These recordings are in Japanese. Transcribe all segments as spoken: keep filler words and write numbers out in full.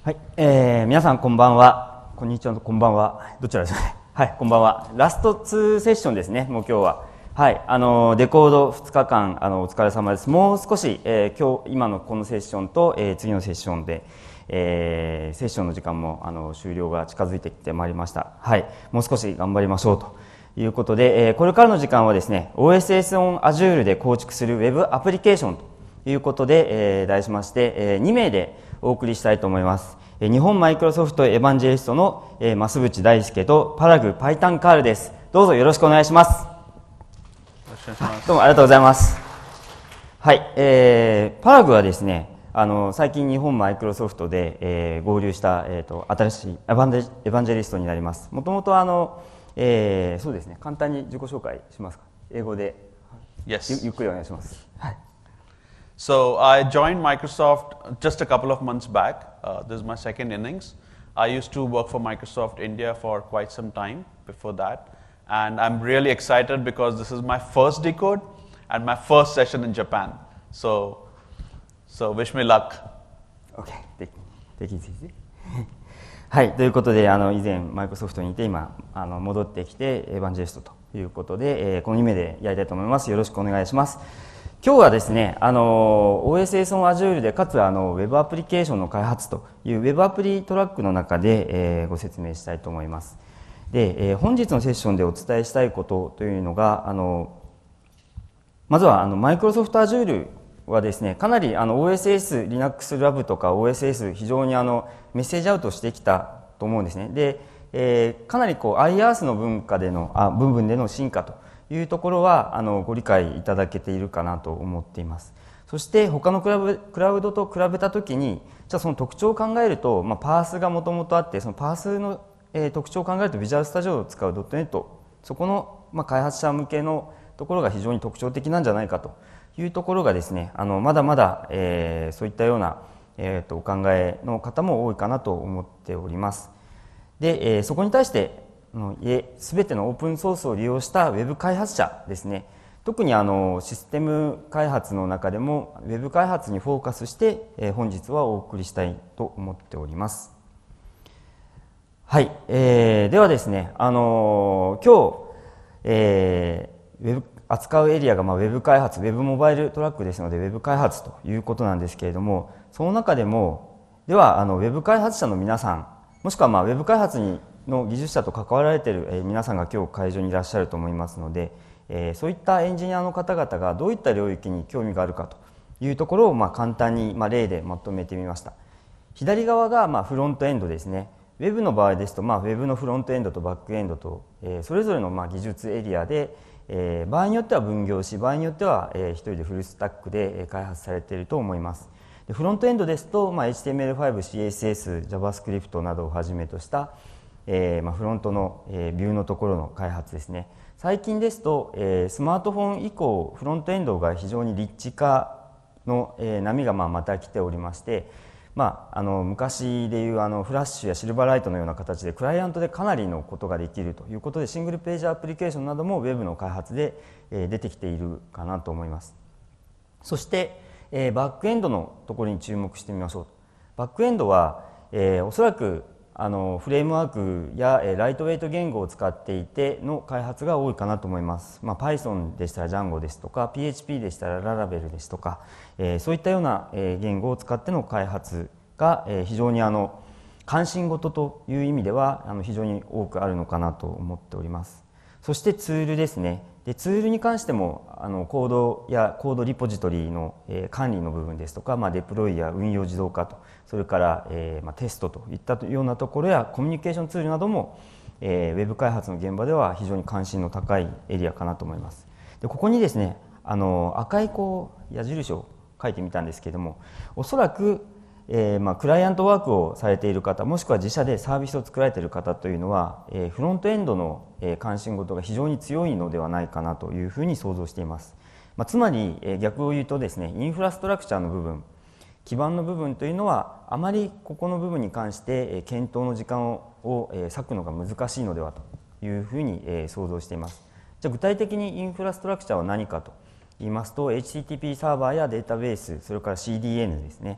はい、えー、皆さんこんばんは。こんにちは、こんばんは。どちらですかね。はい、こんばんは。ラストにセッションですね。もう今日は。はい、あのデコードふつかかんあのお疲れ様です。もう少し、えー、今日今のこのセッションと、えー、次のセッションで、えー、セッションの時間もあの終了が近づいてきてまいりました。はい、もう少し頑張りましょうということで、えー、これからの時間はですね、オーエスエス on Azure で構築する Web アプリケーションということで、えー、題しまして、えー、にめいでお送りしたいと思います。日本マイクロソフトエヴァンジェリストの、えー、増渕大輔とパラグパイタンカールです。どうぞよろしくお願いします。どうもありがとうございます。はい、えー、パラグはですね、あの最近日本マイクロソフトで、えー、合流した、えー、と新しいエヴァンジェエヴァンジェリストになります。もともとあの、えー、そうですね、簡単に自己紹介しますか。英語で、 Yes. ゆ, ゆっくりお願いします。はい。 So I joined Microsoft just a couple of months back. Uh, this is my second innings. I used to work for Microsoft India for quite some time before that. And I'm really excited because this is my first Decode and my first session in Japan. So, so wish me luck. OK。できずはい、ということで、あの以前マイクロソフトにいて今あの戻ってきてエヴァンジェリストということで、えー、このにめいでやりたいと思います。よろしくお願いします。今日はですね、あの オーエスエス on Azure でかつあの Web アプリケーションの開発という Web アプリトラックの中で、えー、ご説明したいと思います。で、えー、本日のセッションでお伝えしたいことというのが、あのまずはあの Microsoft Azure はですね、かなりあの オーエスエス Linux Lab とか オーエスエス 非常にあのメッセージアウトしてきたと思うんですね。で、えー、かなりこう アイアース の文化でのあ部分での進化というところはあのご理解いただけているかなと思っています。そして他のクラブクラウドと比べたときに、じゃあその特徴を考えると、まあ、パースがもともとあって、そのパースの、えー、特徴を考えると Visual Studio を使う ドットネット、そこの、まあ、開発者向けのところが非常に特徴的なんじゃないかというところがですね、あのまだまだ、えー、そういったような、えー、とお考えの方も多いかなと思っております。で、えー、そこに対してすべてのオープンソースを利用したウェブ開発者ですね、特にあのシステム開発の中でもウェブ開発にフォーカスして、えー、本日はお送りしたいと思っております。はい、えー、ではですね、あのー、今日、えー、ウェブ扱うエリアがまあウェブ開発、ウェブモバイルトラックですのでウェブ開発ということなんですけれども、その中でもではあのウェブ開発者の皆さん、もしくはまあウェブ開発にの技術者と関わられている、えー、皆さんが今日会場にいらっしゃると思いますので、えー、そういったエンジニアの方々がどういった領域に興味があるかというところをまあ簡単にまあ例でまとめてみました。左側がまあフロントエンドですね。ウェブの場合ですと、まあ、ウェブのフロントエンドとバックエンドと、えー、それぞれのまあ技術エリアで、えー、場合によっては分業し、場合によっては、えー、一人でフルスタックで開発されていると思います。でフロントエンドですと、まあ、エイチティーエムエルファイブ、シーエスエス、JavaScript などをはじめとしたえーまあ、フロントの、えー、ビューのところの開発ですね。最近ですと、えー、スマートフォン以降フロントエンドが非常にリッチ化の、えー、波がまあまた来ておりまして、まあ、あの昔でいうあのフラッシュやシルバーライトのような形でクライアントでかなりのことができるということで、シングルページアプリケーションなどもウェブの開発で、えー、出てきているかなと思います。そして、えー、バックエンドのところに注目してみましょう。バックエンドは、えー、おそらくあのフレームワークやライトウェイト言語を使っていての開発が多いかなと思います。まあ、Python でしたら Django ですとか ピーエイチピー でしたら Laravel ですとか、えー、そういったような言語を使っての開発が非常にあの関心事という意味ではあの非常に多くあるのかなと思っております。そしてツールですね。でツールに関してもあのコードやコードリポジトリの、えー、管理の部分ですとか、まあ、デプロイや運用自動化と、それから、えーまあ、テストといったようなところやコミュニケーションツールなども、えー、ウェブ開発の現場では非常に関心の高いエリアかなと思います。でここにですね、あの赤いこう矢印を書いてみたんですけれども、おそらくえーまあ、クライアントワークをされている方、もしくは自社でサービスを作られている方というのは、えー、フロントエンドの、えー、関心事が非常に強いのではないかなというふうに想像しています。まあ、つまり、えー、逆を言うとですね、インフラストラクチャーの部分、基盤の部分というのはあまりここの部分に関して、えー、検討の時間をを、えー、割くのが難しいのではというふうに、えー、想像しています。じゃあ具体的にインフラストラクチャーは何かと言いますと、 エイチティーティーピー サーバーやデータベース、それから シーディーエヌ ですね。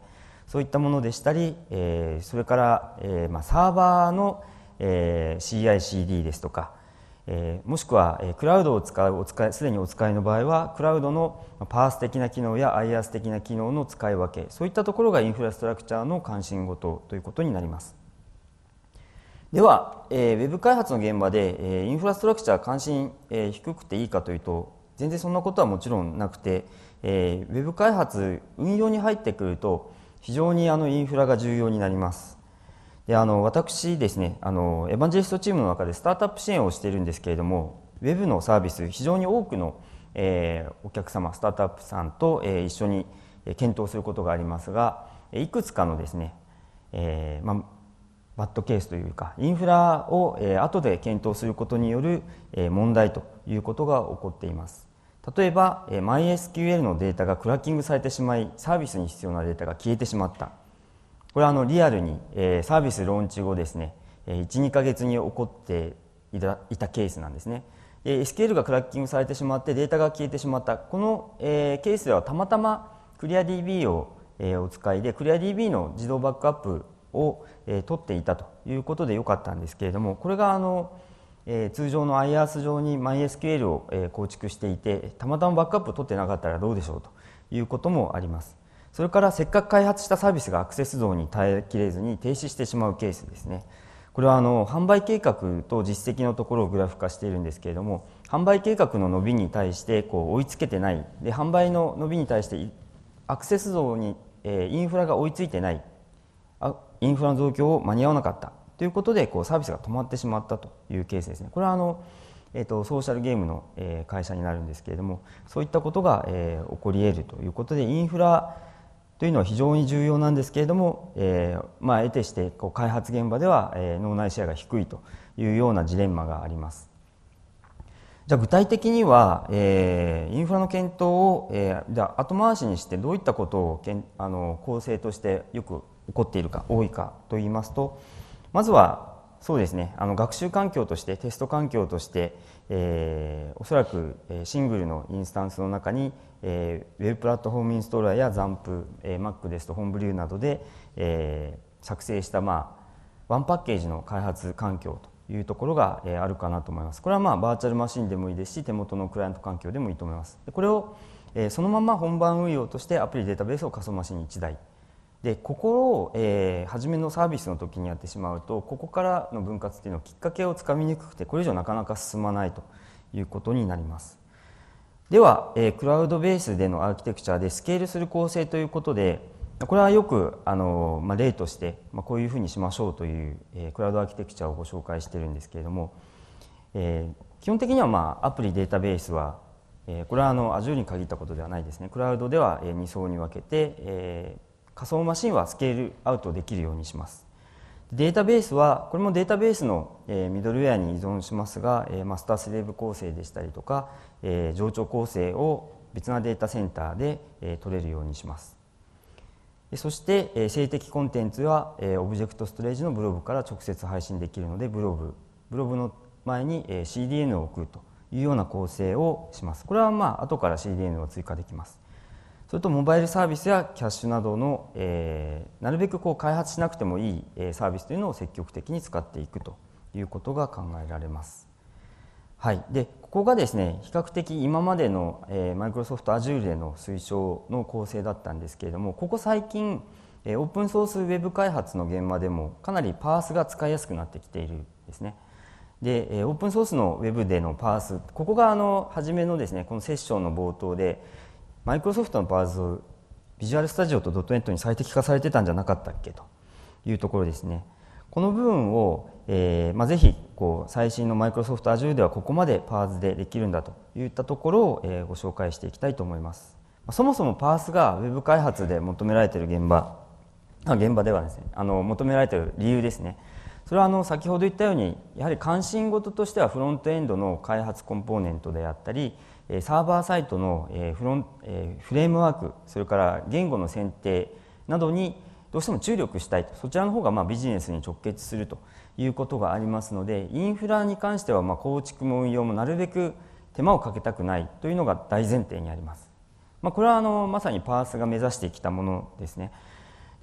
そういったものでしたり、えー、それから、えーまあ、サーバーの、えー、シーアイシーディー ですとか、えー、もしくは、えー、クラウドを使うお使いすでにお使いの場合はクラウドのパース的な機能や アイアース 的な機能の使い分け、そういったところがインフラストラクチャーの関心事ということになります。では、えー、ウェブ開発の現場で、えー、インフラストラクチャー関心、えー、低くていいかというと全然そんなことはもちろんなくて、えー、ウェブ開発運用に入ってくると非常にあのインフラが重要になります。であの私ですねあのエヴァンジェリストチームの中でスタートアップ支援をしているんですけれども、ウェブのサービス非常に多くの、えー、お客様スタートアップさんと、えー、一緒に検討することがありますが、いくつかのですね、えーまあバッドケースというかインフラを、えー、後で検討することによる、えー、問題ということが起こっています。例えば、えー、マイエスキューエル のデータがクラッキングされてしまいサービスに必要なデータが消えてしまった。これはあのリアルに、えー、サービスローンチ後ですね いち、にかげつに起こっていた、いたケースなんですね。で エスキューエル がクラッキングされてしまってデータが消えてしまったこの、えー、ケースではたまたま ClearDB を、えー、お使いで ClearDB の自動バックアップを、えー、取っていたということでよかったんですけれども、これがあの、えー、通常の アイアース 上に マイエスキューエル を、えー、構築していてたまたまバックアップを取ってなかったらどうでしょうということもあります。それからせっかく開発したサービスがアクセス増に耐えきれずに停止してしまうケースですね。これはあの販売計画と実績のところをグラフ化しているんですけれども、販売計画の伸びに対してこう追いつけてないで、販売の伸びに対してアクセス増に、えー、インフラが追いついてない、インフラの増強を間に合わなかったということでこうサービスが止まってしまったというケースですね。これはあの、えー、とソーシャルゲームの、えー、会社になるんですけれども、そういったことが、えー、起こり得るということで、インフラというのは非常に重要なんですけれども、えーまあ、得てしてこう開発現場では、えー、脳内シェアが低いというようなジレンマがあります。じゃあ具体的には、えー、インフラの検討を、えー、じゃあ後回しにしてどういったことをけんあの構成としてよく起こっているか多いかといいますと、まずはそうですね、あの学習環境としてテスト環境として、えー、おそらくシングルのインスタンスの中に、えー、ウェブプラットフォームインストーラーや ザンプ、えー、Mac ですとホームブリューなどで、えー、作成した、まあ、ワンパッケージの開発環境というところが、えー、あるかなと思います。これは、まあ、バーチャルマシンでもいいですし、手元のクライアント環境でもいいと思います。でこれを、えー、そのまま本番運用としてアプリデータベースを仮想マシンにいちだいで、ここを、えー、初めのサービスの時にやってしまうと、ここからの分割っていうのはきっかけをつかみにくくて、これ以上なかなか進まないということになります。では、えー、クラウドベースでのアーキテクチャでスケールする構成ということで、これはよくあの、まあ、例として、まあ、こういうふうにしましょうという、えー、クラウドアーキテクチャをご紹介しているんですけれども、えー、基本的には、まあ、アプリデータベースは、えー、これはあの Azure に限ったことではないですね。クラウドでは、えー、に層に分けて、えー仮想マシンはスケールアウトできるようにします。データベースはこれもデータベースのミドルウェアに依存しますが、マスタースレーブ構成でしたりとか冗長構成を別なデータセンターで取れるようにします。そして静的コンテンツはオブジェクトストレージのブロブから直接配信できるので、ブロブブロブの前に シーディーエヌ を送るというような構成をします。これはまあ後から シーディーエヌ を追加できます。それとモバイルサービスやキャッシュなどの、えー、なるべくこう開発しなくてもいい、えー、サービスというのを積極的に使っていくということが考えられます。はい、でここがですね比較的今までの、えー、マイクロソフト Azure での推奨の構成だったんですけれども、ここ最近、えー、オープンソースウェブ開発の現場でもかなりパースが使いやすくなってきているんですね。で、えー、オープンソースのウェブでのパース、ここがあの初めのですねこのセッションの冒頭でマイクロソフトのパースをビジュアルスタジオとドットネットに最適化されてたんじゃなかったっけというところですね。この部分を、えーまあ、ぜひこう最新のマイクロソフト Azure ではここまでパースでできるんだといったところを、えー、ご紹介していきたいと思います。そもそもパースがウェブ開発で求められている現場、現場ではですね、あの求められている理由ですね。それはあの先ほど言ったようにやはり関心事としてはフロントエンドの開発コンポーネントであったり、サーバーサイトのフロンフレームワーク、それから言語の選定などにどうしても注力したいと、そちらの方がまあビジネスに直結するということがありますので、インフラに関してはまあ構築も運用もなるべく手間をかけたくないというのが大前提にあります。まあ、これはあのまさにパースが目指してきたものですね。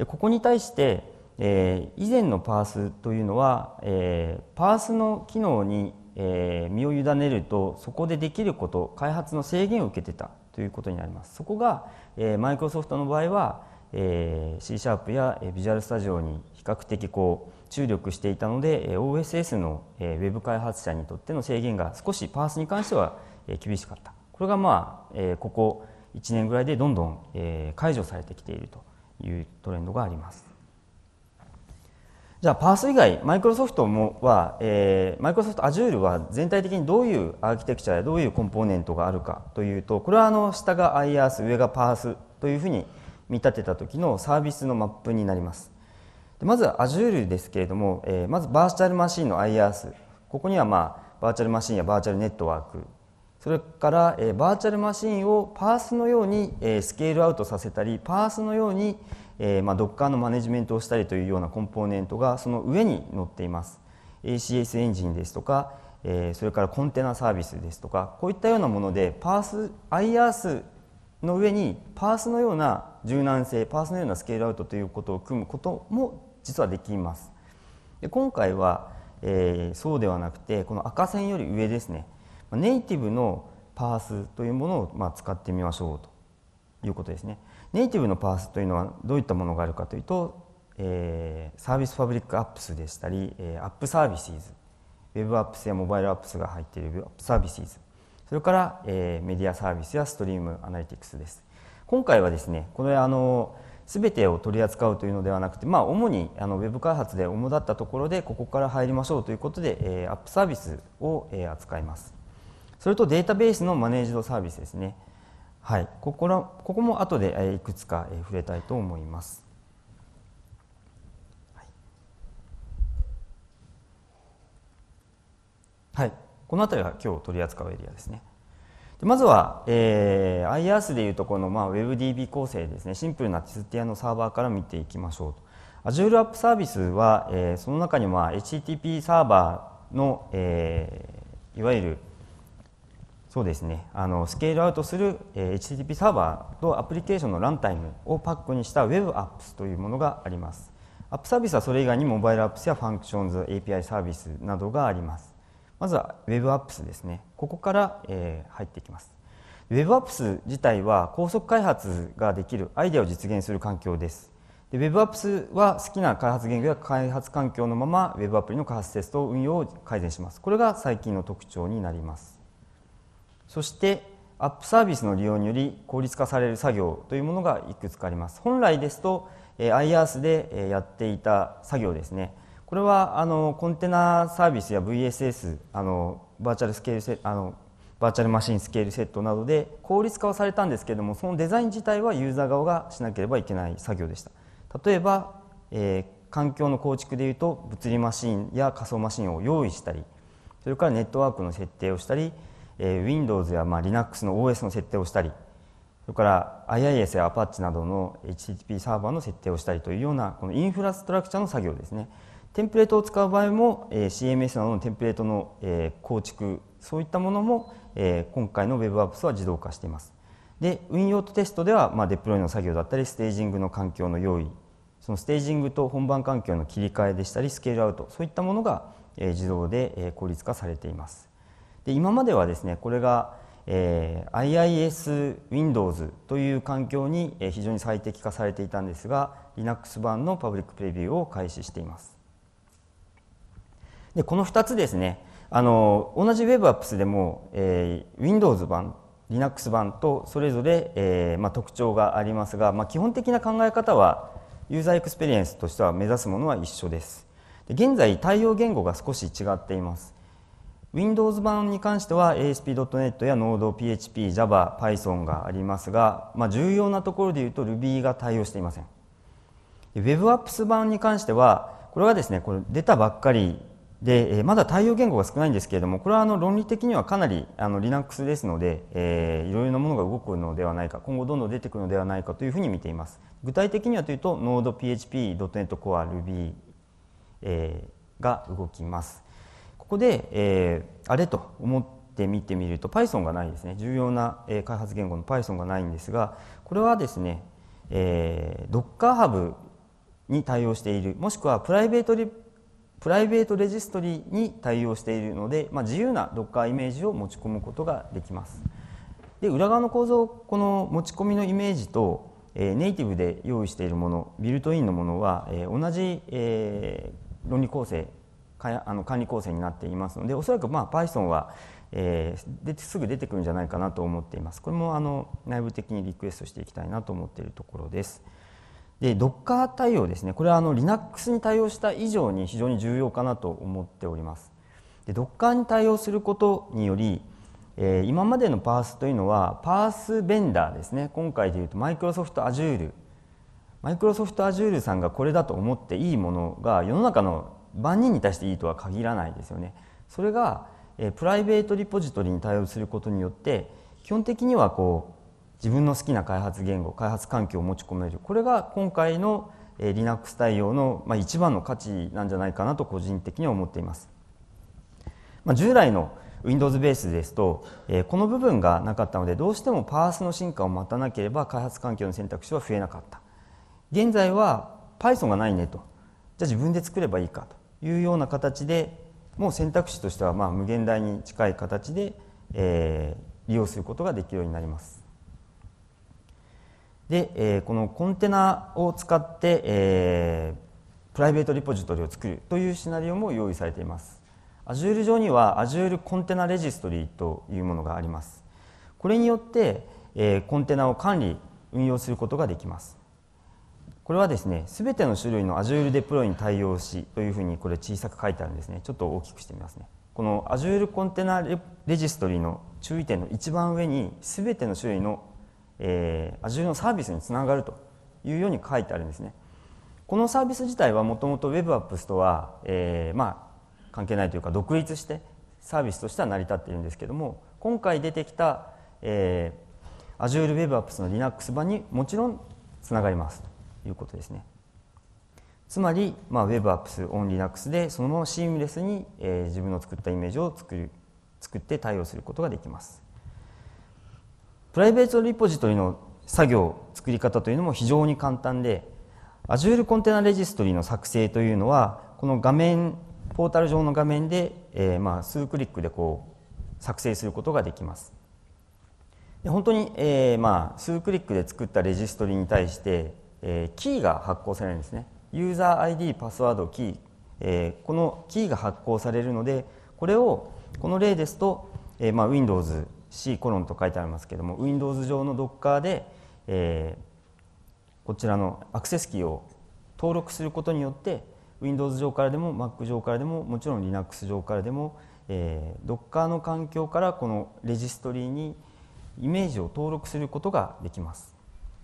でここに対して、えー、以前のパースというのは、えー、パースの機能に、えー、身を委ねるとそこでできること、開発の制限を受けてたということになります。そこが、えー、マイクロソフトの場合は、えー、C シャープや Visual Studio に比較的こう注力していたので オーエスエス の、えー、ウェブ開発者にとっての制限が少しパースに関しては、えー、厳しかった。これがまあ、えー、ここいちねんぐらいでどんどん、えー、解除されてきているというトレンドがあります。じゃあパース以外、マイクロソフトもは、えー、マイクロソフト Azure は全体的にどういうアーキテクチャやどういうコンポーネントがあるかというと、これはあの下が IaaS、上がパースというふうに見立てた時のサービスのマップになります。でまず Azure ですけれども、えー、まずバーチャルマシンの IaaS、ここには、まあ、バーチャルマシンやバーチャルネットワーク、それから、えー、バーチャルマシンをパースのように、えー、スケールアウトさせたり、パースのように、えーまあ、Docker のマネジメントをしたりというようなコンポーネントがその上に載っています。エーシーエス エンジンですとか、えー、それからコンテナサービスですとか、こういったようなものでパース IaaS の上にパースのような柔軟性、パースのようなスケールアウトということを組むことも実はできます。で今回は、えー、そうではなくて、この赤線より上ですね、ネイティブのパースというものを、まあ、使ってみましょうということですね。ネイティブのパースというのはどういったものがあるかというと、えー、サービスパブリックアップスでしたり、えー、アップサービスズ、ウェブアップスやモバイルアップスが入っているウェブアップサービスズ、それから、えー、メディアサービスやストリームアナリティクスです。今回はですね、これあの全てを取り扱うというのではなくて、まあ、主にあのウェブ開発で主だったところでここから入りましょうということで、えー、アップサービスを、えー、扱います。それとデータベースのマネージドサービスですね。はい、ここらここも後で、えー、いくつか、えー、触れたいと思います。はい、この辺りが今日取り扱うエリアですね。でまずは、えー、IaaS でいうとこの、まあ、WebDB 構成ですね、シンプルなティスティアのサーバーから見ていきましょうと。Azure App Service は、えー、その中には エイチティーティーピー サーバーの、えー、いわゆるそうですね、あのスケールアウトする、えー、エイチティーティーピー サーバーとアプリケーションのランタイムをパックにした WebApps というものがあります。アップサービスはそれ以外にモバイルアップスやファンクションズ、エーピーアイ サービスなどがあります。まずは WebApps ですね。ここから、えー、入っていきます。WebApps 自体は高速開発ができるアイデアを実現する環境です。で WebApps は好きな開発言語や開発環境のまま Web アプリの開発テスト、運用を改善します。これが最近の特徴になります。そしてアップサービスの利用により効率化される作業というものがいくつかあります。本来ですと、えー、IaaS で、えー、やっていた作業ですね。これはあのコンテナサービスや ブイエスエス、あのバーチャルスケールセあのバーチャルマシンスケールセットなどで効率化はされたんですけれども、そのデザイン自体はユーザー側がしなければいけない作業でした。例えば、えー、環境の構築でいうと物理マシンや仮想マシンを用意したり、それからネットワークの設定をしたり、えー、Windows や、まあ、Linux の オーエス の設定をしたり、それから アイアイエス や Apache などの エイチティーティーピー サーバーの設定をしたりというようなこのインフラストラクチャーの作業ですね。テンプレートを使う場合も、えー、シーエムエス などのテンプレートの、えー、構築、そういったものも、えー、今回の WebApps は自動化しています。で、運用とテストでは、まあ、デプロイの作業だったり、ステージングの環境の用意、そのステージングと本番環境の切り替えでしたり、スケールアウト、そういったものが、えー、自動で、えー、効率化されています。で、今まではですね、これが、えー、アイアイエス Windows という環境に、えー、非常に最適化されていたんですが、Linux 版のパブリックプレビューを開始しています。でこのふたつですね、あの同じ WebApps でも、えー、Windows 版、Linux 版とそれぞれ、えーまあ、特徴がありますが、まあ、基本的な考え方はユーザーエクスペリエンスとしては目指すものは一緒です。で現在対応言語が少し違っています。Windows 版に関しては エーエスピードットネット や Node、ピーエイチピー、Java、Python がありますが、まあ、重要なところでいうと Ruby が対応していません。WebApps 版に関してはこれはですね、これ出たばっかりで、まだ対応言語が少ないんですけれども、これはあの論理的にはかなりあの Linux ですので、えー、いろいろなものが動くのではないか、今後どんどん出てくるのではないかというふうに見ています。具体的にはというと Node、ピーエイチピー、ドットネット Core、Ruby、えー、が動きます。ここで、えー、あれと思って見てみると Python がないですね。重要な、えー、開発言語の Python がないんですが、これはですね、えー、Docker Hub に対応している、もしくはプライベートリプライベートレジストリに対応しているので、まあ、自由な Docker イメージを持ち込むことができます。で、裏側の構造、この持ち込みのイメージと、えー、ネイティブで用意しているもの、ビルトインのものは、えー、同じ、えー、論理構成、かあの管理構成になっていますので、おそらく、まあ、Python は、えー、ですぐ出てくるんじゃないかなと思っています。これもあの内部的にリクエストしていきたいなと思っているところです。で、Docker 対応ですね。これはあの Linux に対応した以上に非常に重要かなと思っております。で、Docker に対応することにより、えー、今までのパースというのはパースベンダーですね。今回でいうとマイクロソフト Azure、マイクロソフト Azure さんがこれだと思っていいものが世の中の万人に対していいとは限らないですよね。それが、えー、プライベートリポジトリに対応することによって基本的にはこう自分の好きな開発言語、開発環境を持ち込める。これが今回の Linux 対応の一番の価値なんじゃないかなと個人的には思っています。従来の Windows ベースですと、この部分がなかったので、どうしてもパースの進化を待たなければ開発環境の選択肢は増えなかった。現在は Python がないねと。じゃあ自分で作ればいいかというような形で、もう選択肢としてはまあ無限大に近い形で、えー、利用することができるようになります。で、えー、このコンテナを使って、えー、プライベートリポジトリを作るというシナリオも用意されています。Azure 上には Azure コンテナレジストリというものがあります。これによって、えー、コンテナを管理、運用することができます。これはですね、すべての種類の Azure デプロイに対応しというふうにこれ小さく書いてあるんですね。ちょっと大きくしてみますね。この Azure コンテナレジストリの注意点の一番上にすべての種類のえー、Azure のサービスにつながるというように書いてあるんですね。このサービス自体はもともと WebApps とは、えー、まあ関係ないというか独立してサービスとしては成り立っているんですけども、今回出てきた、えー、Azure WebApps の Linux 版にもちろんつながりますということですね。つまり、まあ、WebApps on Linux でそのままシームレスに、えー、自分の作ったイメージを作る、作って対応することができます。プライベートリポジトリの作業、作り方というのも非常に簡単で、Azure コンテナレジストリの作成というのは、この画面、ポータル上の画面で、えー、まあ数クリックでこう作成することができます。で本当に、えー、まあ数クリックで作ったレジストリに対して、えー、キーが発行されるんですね。ユーザー アイディー、パスワード、キー、えー、このキーが発行されるので、これをこの例ですと、えー、まあ Windows C コロンと書いてありますけれども、Windows 上の Docker で、えー、こちらのアクセスキーを登録することによって、Windows 上からでも Mac 上からでも、もちろん Linux 上からでも、えー、Docker の環境からこのレジストリにイメージを登録することができます。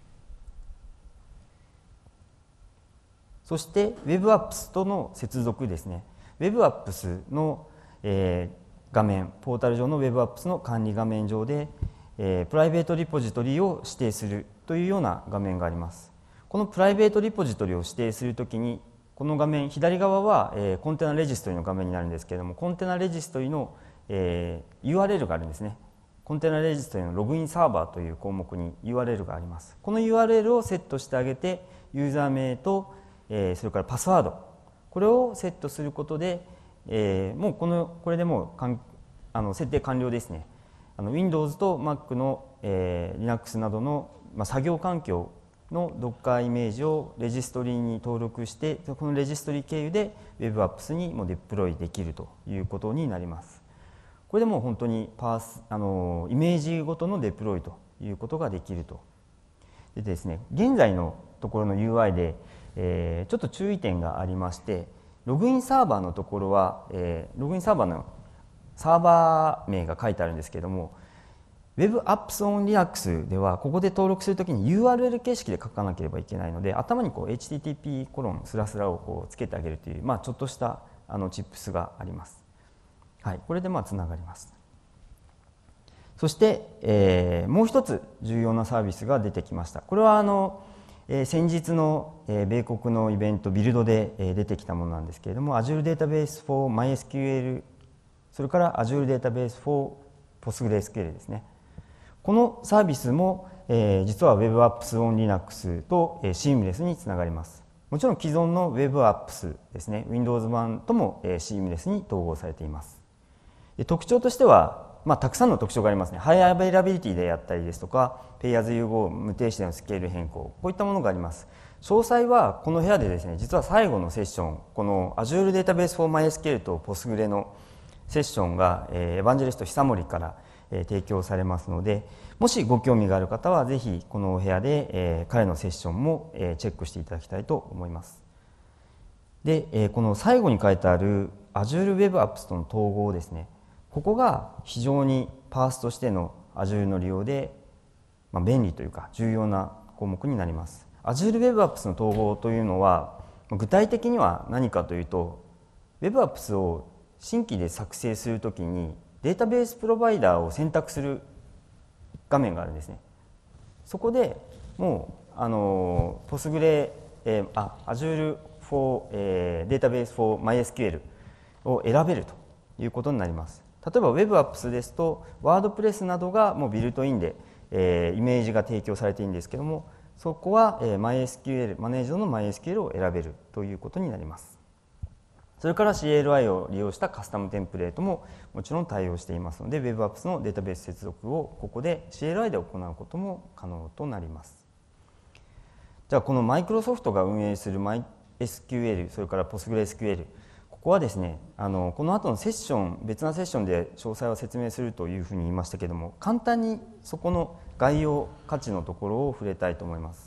そして WebApps との接続ですね。WebApps の、えー画面、ポータル上の WebApps の管理画面上で、えー、プライベートリポジトリを指定するというような画面があります。このプライベートリポジトリを指定するときに、この画面、左側は、えー、コンテナレジストリの画面になるんですけれども、コンテナレジストリの、えー、ユーアールエル があるんですね。コンテナレジストリのログインサーバーという項目に ユーアールエル があります。この ユーアールエル をセットしてあげて、ユーザー名と、えー、それからパスワード、これをセットすることで、えー、もうこのこれでもうかんあの設定完了ですね。あの Windows と Mac の、えー、Linux などの、まあ、作業環境の Docker イメージをレジストリに登録して、このレジストリ経由で WebApps にもデプロイできるということになります。これでもう本当にパースあのイメージごとのデプロイということができると。でですね、現在のところの ユーアイ で、えー、ちょっと注意点がありまして、ログインサーバーのところは、えー、ログインサーバーのサーバー名が書いてあるんですけれども、WebApps on Linux ではここで登録するときに ユーアールエル 形式で書かなければいけないので、頭にこう エイチティーティーピー コロンスラスラをこうつけてあげるという、まあ、ちょっとしたあのチップスがあります。はい、これでまあつながります。そして、えー、もう一つ重要なサービスが出てきました。これはあのえー、先日の、えー、米国のイベントビルドで、えー、出てきたものなんですけれども、 Azure Database for MySQL、 それから Azure Database for PostgreSQL ですね。このサービスも、えー、実は WebApps on Linux と、えー、シームレスにつながります。 もちろん既存の WebApps ですね、Windows 版ともシームレスに統合されています。で特徴としては、まあ、たくさんの特徴がありますね。ハイアベイラビリティであったりですとか、Pay as you go、無停止でのスケール変更、こういったものがあります。詳細はこの部屋でですね、実は最後のセッション、この Azure Database for MySQL と Postgre のセッションが、エヴァンジェリスト久森から提供されますので、もしご興味がある方はぜひこのお部屋で、えー、彼のセッションも、えー、チェックしていただきたいと思います。で、えー、この最後に書いてある Azure Web Apps との統合ですね、ここが非常にパースとしての Azure の利用で、まあ、便利というか重要な項目になります。Azure Web Apps の統合というのは具体的には何かというと、 Web Apps を新規で作成するときにデータベースプロバイダーを選択する画面があるんですね。そこでもうあの Postgre、えー、あ Azure for、えー、Database for MySQL を選べるということになります。例えば WebApps ですと WordPress などがもうビルトインで、えー、イメージが提供されているんですけども、そこは、えー、MySQL マネージドの MySQL を選べるということになります。それから シーエルアイ を利用したカスタムテンプレートももちろん対応していますので、 WebApps のデータベース接続をここで シーエルアイ で行うことも可能となります。じゃあこのマイクロソフトが運営する MySQL、 それから PostgreSQL、 ここはですね、あのこの後のセッション、別なセッションで詳細を説明するというふうに言いましたけども、簡単にそこの概要価値のところを触れたいと思います。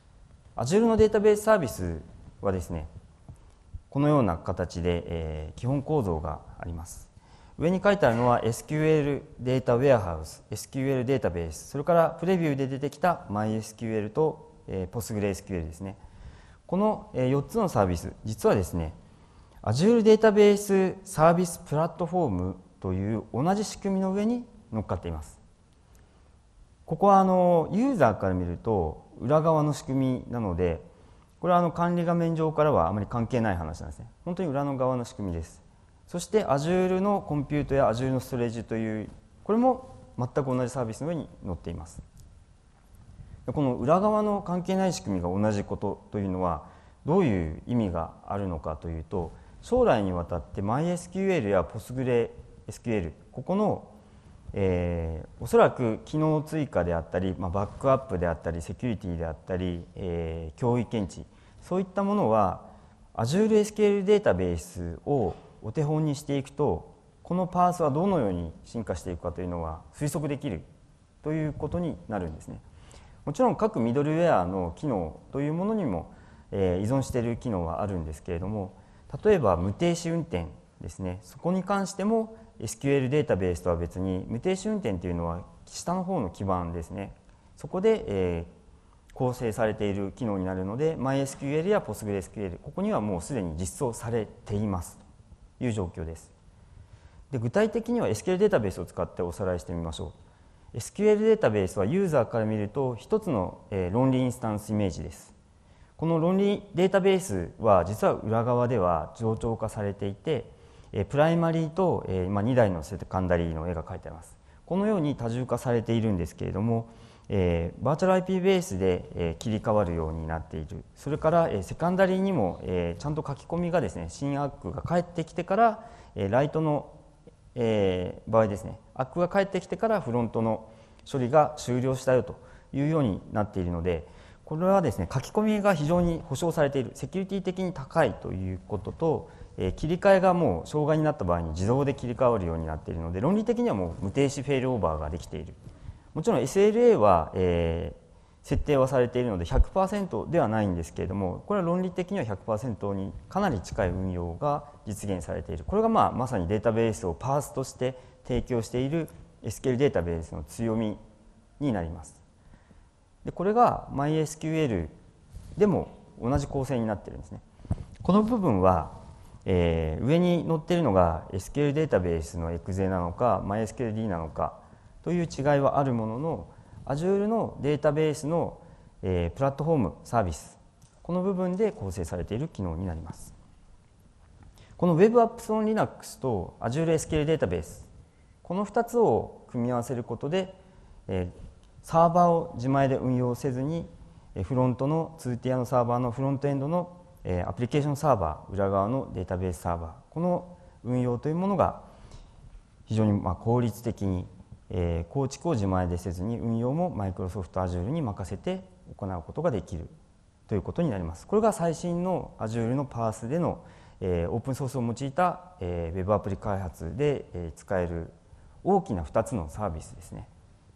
Azure のデータベースサービスはですね、このような形で、えー、基本構造があります。上に書いてあるのは エスキューエル データウェアハウス、エスキューエル データベース、それからプレビューで出てきた MySQL と、えー、PostgreSQL ですね。この、えー、よっつのサービス、実はですね、Azure データベースサービスプラットフォームという同じ仕組みの上に乗っかっています。ここはあのユーザーから見ると裏側の仕組みなので、これはあの管理画面上からはあまり関係ない話なんですね。本当に裏の側の仕組みです。そして Azure のコンピュートや Azure のストレージという、これも全く同じサービスの上に載っています。この裏側の関係ない仕組みが同じことというのはどういう意味があるのかというと、将来にわたって MySQL や PostgreSQL、 ここのえー、おそらく機能追加であったり、まあ、バックアップであったりセキュリティであったり、えー、脅威検知、そういったものは Azure エスキューエル データベースをお手本にしていくと、このパースはどのように進化していくかというのは推測できるということになるんですね。もちろん各ミドルウェアの機能というものにも、えー、依存している機能はあるんですけれども、例えば無停止運転ですね、そこに関してもエスキューエル データベースとは別に無停止運転というのは下の方の基盤ですね、そこで、えー、構成されている機能になるので MySQL や PostgreSQL、 ここにはもうすでに実装されていますという状況です。で具体的には エスキューエル データベースを使っておさらいしてみましょう。 エスキューエル データベースはユーザーから見ると一つの、えー、論理インスタンスイメージです。この論理データベースは実は裏側では冗長化されていて、プライマリーとにだいのセカンダリーの絵が描いてあります。このように多重化されているんですけれども、えー、バーチャル アイピー ベースで、えー、切り替わるようになっている。それから、えー、セカンダリーにも、えー、ちゃんと書き込みがですね、新アックが返ってきてから、えー、ライトの、えー、場合ですね、アックが返ってきてからフロントの処理が終了したよというようになっているので、これはですね、書き込みが非常に保証されている、セキュリティ的に高いということと、えー、切り替えがもう障害になった場合に自動で切り替わるようになっているので、論理的にはもう無停止フェイルオーバーができている。もちろん エスエルエー は、えー、設定はされているので ひゃくパーセント ではないんですけれども、これは論理的には ひゃくパーセント にかなり近い運用が実現されている。これが、まあ、まさにデータベースをパースとして提供している エスキューエル データベースの強みになります。でこれが MySQL でも同じ構成になっているんですね。この部分はえー、上に載っているのが エスキューエル データベースのエクゼなのか MySQLD なのかという違いはあるものの、 Azure のデータベースの、えー、プラットフォームサービス、この部分で構成されている機能になります。この WebApps on Linux と Azure エスキューエル データベース、このふたつを組み合わせることで、えー、サーバーを自前で運用せずにフロントのツーティアのサーバーのフロントエンドのアプリケーションサーバー、裏側のデータベースサーバー、この運用というものが非常にまあ効率的に、えー、構築を自前でせずに運用もマイクロソフト Azure に任せて行うことができるということになります。これが最新の Azure の パース での、えー、オープンソースを用いた、えー、Web アプリ開発で、えー、使える大きなふたつのサービスですね。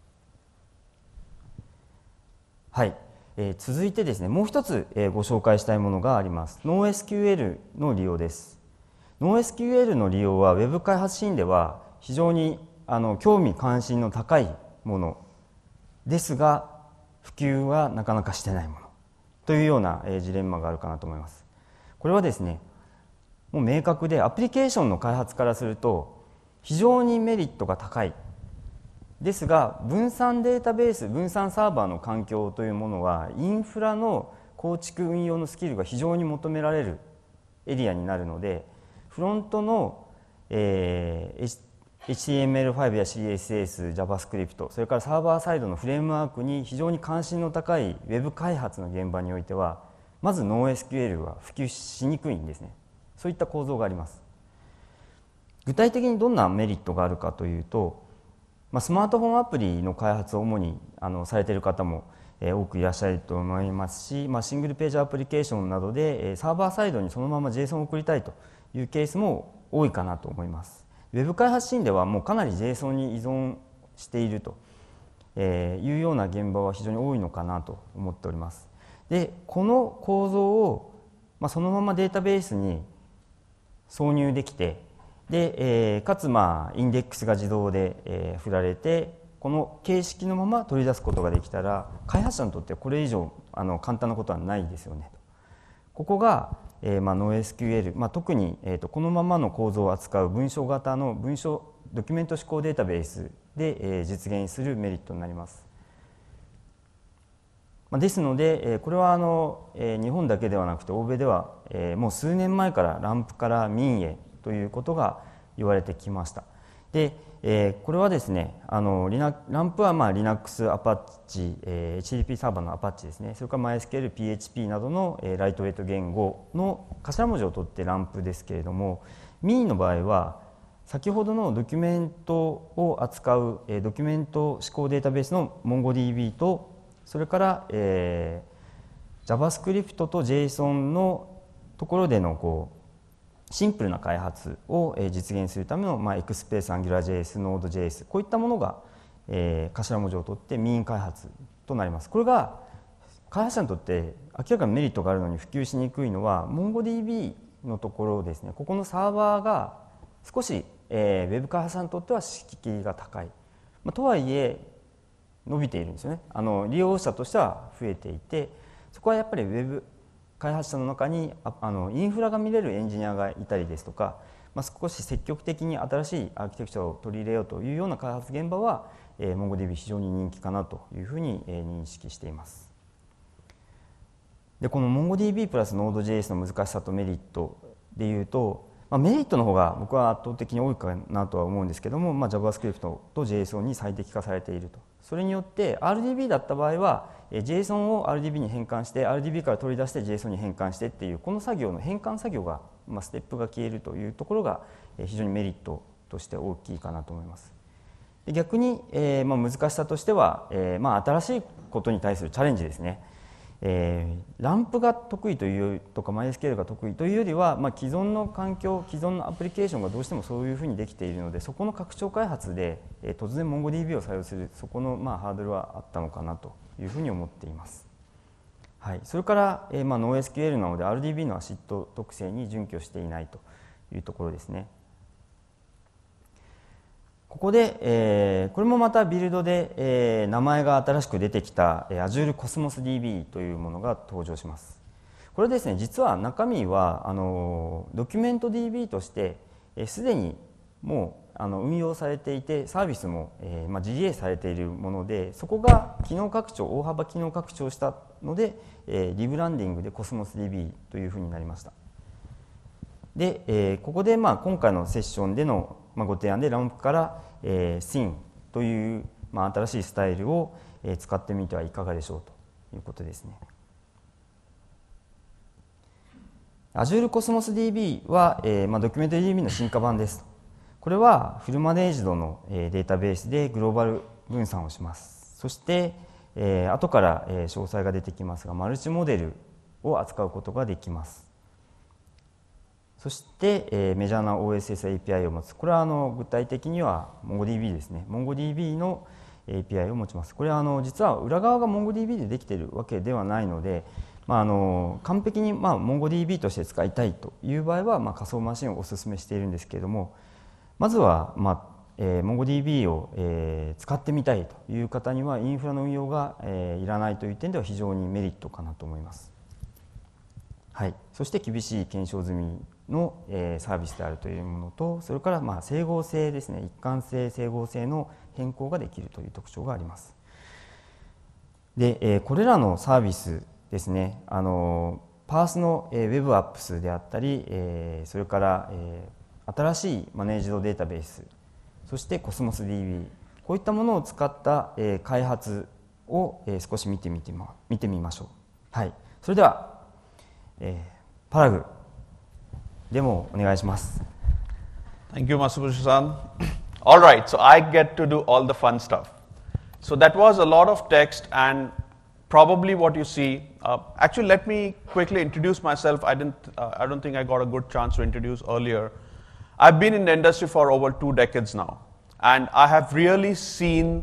はい、えー、続いてですね、もう一つ、えー、ご紹介したいものがあります。ノーエスキューエル の利用です。ノーエスキューエル の利用は Web 開発シーンでは非常にあの興味関心の高いものですが、普及はなかなかしてないものというような、えー、ジレンマがあるかなと思います。これはですね、もう明確でアプリケーションの開発からすると非常にメリットが高いですが、分散データベース、分散サーバーの環境というものはインフラの構築運用のスキルが非常に求められるエリアになるので、フロントの、えー、エイチティーエムエルファイブ や シーエスエス、JavaScript、それからサーバーサイドのフレームワークに非常に関心の高い Web 開発の現場においては、まず ノーエスキューエル は普及しにくいんですね。そういった構造があります。具体的にどんなメリットがあるかというと、まあ、スマートフォンアプリの開発を主にあのされている方も、えー、多くいらっしゃると思いますし、まあ、シングルページアプリケーションなどで、えー、サーバーサイドにそのまま JSON を送りたいというケースも多いかなと思います。ウェブ開発シーンではもうかなり JSON に依存しているというような現場は非常に多いのかなと思っております。で、この構造を、まあ、そのままデータベースに挿入できて、で、えー、かつ、まあ、インデックスが自動で、えー、振られて、この形式のまま取り出すことができたら、開発者にとってはこれ以上あの簡単なことはないですよねと。ここが、えーまあ、ノーエスキューエル、まあ、特に、えーと、このままの構造を扱う文章型の文章ドキュメント指向データベースで、えー、実現するメリットになります。まあ、ですので、えー、これはあの、えー、日本だけではなくて欧米では、えー、もう数年前からランプから民へということが言われてきました。で、えー、これはですね、あのランプはまあ Linux、Apache、えー、エイチティーティーピー サーバーの Apache ですね、それから MySQL、ピーエイチピー などの、えー、ライトウェイト言語の頭文字を取ってランプですけれども、民の場合は先ほどのドキュメントを扱う、えー、ドキュメント指向データベースの MongoDB と、それから、えー、JavaScript と JSON のところでのこうシンプルな開発を実現するための、まあ、エクスプレス、AngularJS、Node.js、こういったものが、えー、頭文字を取って民開発となります。これが開発者にとって明らかにメリットがあるのに普及しにくいのは MongoDB のところですね。ここのサーバーが少し、えー、Web 開発者にとっては敷居が高い、まあ、とはいえ伸びているんですよね。あの利用者としては増えていて、そこはやっぱり Web開発者の中にああのインフラが見れるエンジニアがいたりですとか、まあ、少し積極的に新しいアーキテクチャを取り入れようというような開発現場は、えー、MongoDB 非常に人気かなというふうに、えー、認識しています。で、この MongoDB プラス Node.js の難しさとメリットでいうと、まあ、メリットの方が僕は圧倒的に多いかなとは思うんですけども、まあ、JavaScript と JSON に最適化されていると。それによって アールディービー だった場合は JSON を アールディービー に変換して アールディービー から取り出して JSON に変換してっていうこの作業の変換作業が、まあ、ステップが消えるというところが非常にメリットとして大きいかなと思います。で、逆に、えーまあ、難しさとしては、えーまあ、新しいことに対するチャレンジですね。えー、ランプが得意というとか MySQL が得意というよりは、まあ、既存の環境、既存のアプリケーションがどうしてもそういうふうにできているので、そこの拡張開発で、えー、突然 MongoDB を採用するそこの、まあ、ハードルはあったのかなというふうに思っています。はい、それから、えーまあ、ノーエスキューエル なので アールディービー のアシッド特性に準拠していないというところですね。ここで、えー、これもまたビルドで、えー、名前が新しく出てきた、えー、Azure Cosmos ディービー というものが登場します。これですね、実は中身はあのドキュメント ディービー としてすで、えー、にもうあの運用されていてサービスも、えーまあ、ジーエー されているもので、そこが機能拡張、大幅機能拡張したので、えー、リブランディングで Cosmos ディービー というふうになりました。で、えー、ここで、まあ、今回のセッションでの、まあ、ご提案でランプから、えー、シン という、まあ、新しいスタイルを、えー、使ってみてはいかがでしょうということですね。Azure Cosmos ディービー は、えーまあ、ドキュメント ディービー の進化版です。これはフルマネージドの、えー、データベースでグローバル分散をします。そして、えー、後から、えー、詳細が出てきますが、マルチモデルを扱うことができます。そして、えー、メジャーな オーエスエス エーピーアイ を持つ。これはあの具体的には MongoDB ですね。MongoDB の エーピーアイ を持ちます。これはあの実は裏側が MongoDB でできているわけではないので、まあ、あの完璧に、まあ、MongoDB として使いたいという場合は、まあ、仮想マシンをお勧めしているんですけれども、まずは、まあえー、MongoDB を、えー、使ってみたいという方にはインフラの運用が、えー、いらないという点では非常にメリットかなと思います。はい、そして厳しい検証済みの、えー、サービスであるというものと、それからまあ整合性ですね、一貫性、整合性の変更ができるという特徴があります。で、えー、これらのサービスですね、あのパースの、えー、Web Apps であったり、えー、それから、えー、新しいマネージドデータベース、そして Cosmos ディービー、こういったものを使った、えー、開発を、えー、少し見てみて、ま、見てみましょう。はい、それでは、えー、パラグデモをお願いします。 Thank you, Masubushi-san. All right, so I get to do all the fun stuff. So that was a lot of text and probably what you see. Uh, actually, let me quickly introduce myself. I didn't. Uh, I don't think I got a good chance to introduce earlier. I've been in the industry for over two decades now, and I have really seen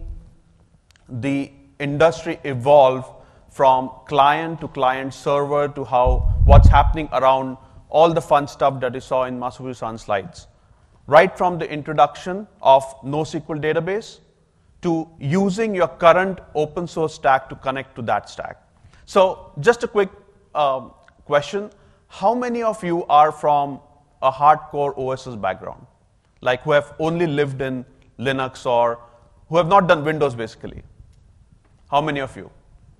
the industry evolve from client to client server to how what's happening around all the fun stuff that you saw in Masubushi-san's slides. Right from the introduction of NoSQL database to using your current open source stack to connect to that stack. So just a quick uh, question. How many of you are from a hardcore O S S background? Like who have only lived in Linux or who have not done Windows basically? How many of you?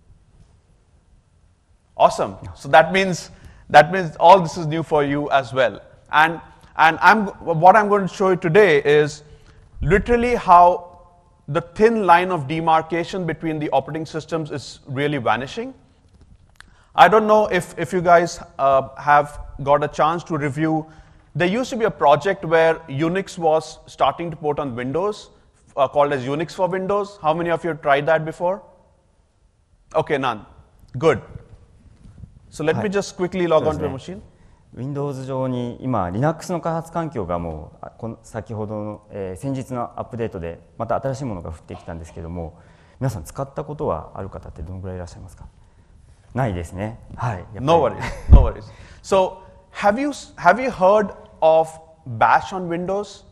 Awesome. So that means that means all this is new for you as well. And and I'm what I'm going to show you today is literally how the thin line of demarcation between the operating systems is really vanishing. I don't know if, if you guys uh, have got a chance to review. There used to be a project where Unix was starting to port on Windows, uh, called as Unix for Windows. How many of you have tried that before? Okay, none. Good. So let me just quickly log on to your machine. Windows 上に今 Linux の開発環境がもうこの先ほどの、えー、先日のアップデートでまた新しいものが降ってきたんですけども、皆さん使ったことはある方ってどのぐらいいらっしゃいますか？ないですね。はい。 No worries. No worries. So have you have you heard of Bash on Windows?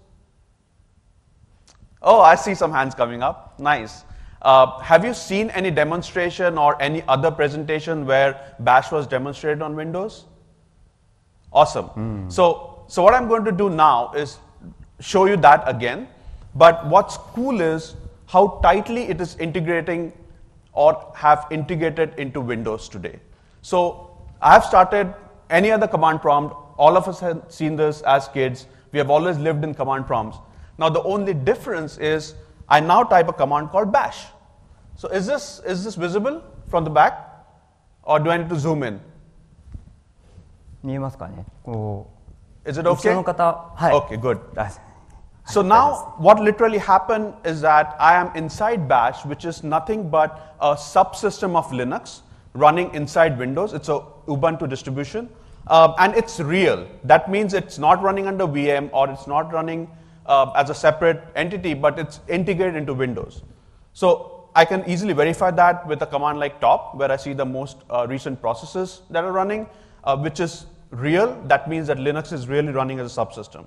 Oh, I see some hands coming up. Nice. Uh, have you seen any demonstration or any other presentation where Bash was demonstrated on Windows? Awesome. Mm. So, so what I'm going to do now is show you that again. But what's cool is how tightly it is integrating or have integrated into Windows today. So I have started any other command prompt. All of us have seen this as kids. We have always lived in command prompts. Now the only difference is I now type a command called bash. So is this, is this visible from the back? Or do I need to zoom in? 見えますかね。こう Is it okay? 後ろの方、はい。 Okay, good. So now what literally happened is that I am inside Bash, which is nothing but a subsystem of Linux running inside Windows. It's a Ubuntu distribution. Uh, and it's real. That means it's not running under V M or it's not running uh, as a separate entity, but it's integrated into Windows. So I can easily verify that with a command like top, where I see the most uh, recent processes that are running, uh, which is real. That means that Linux is really running as a subsystem.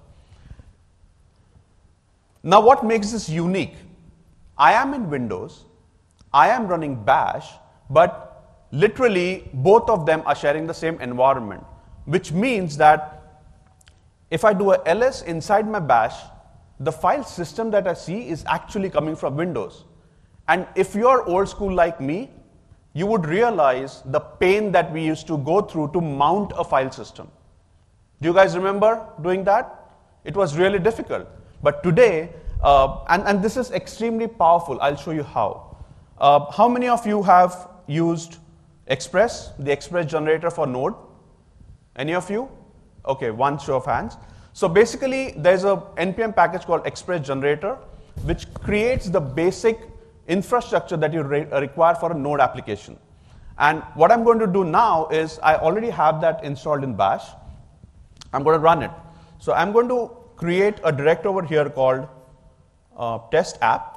Now what makes this unique? I am in Windows, I am running Bash, but literally both of them are sharing the same environment, which means that if I do a ls inside my Bash, the file system that I see is actually coming from Windows. And if you're old school like me, you would realize the pain that we used to go through to mount a file system. Do you guys remember doing that? It was really difficult. But today, uh, and, and this is extremely powerful, I'll show you how. Uh, how many of you have used Express, the Express generator for Node. Any of you? Okay, one show of hands. So basically, there's a N P M package called Express generator, which creates the basic infrastructure that you re require for a Node application. And what I'm going to do now is I already have that installed in Bash. I'm going to run it. So I'm going to create a directory over here called uh, test app.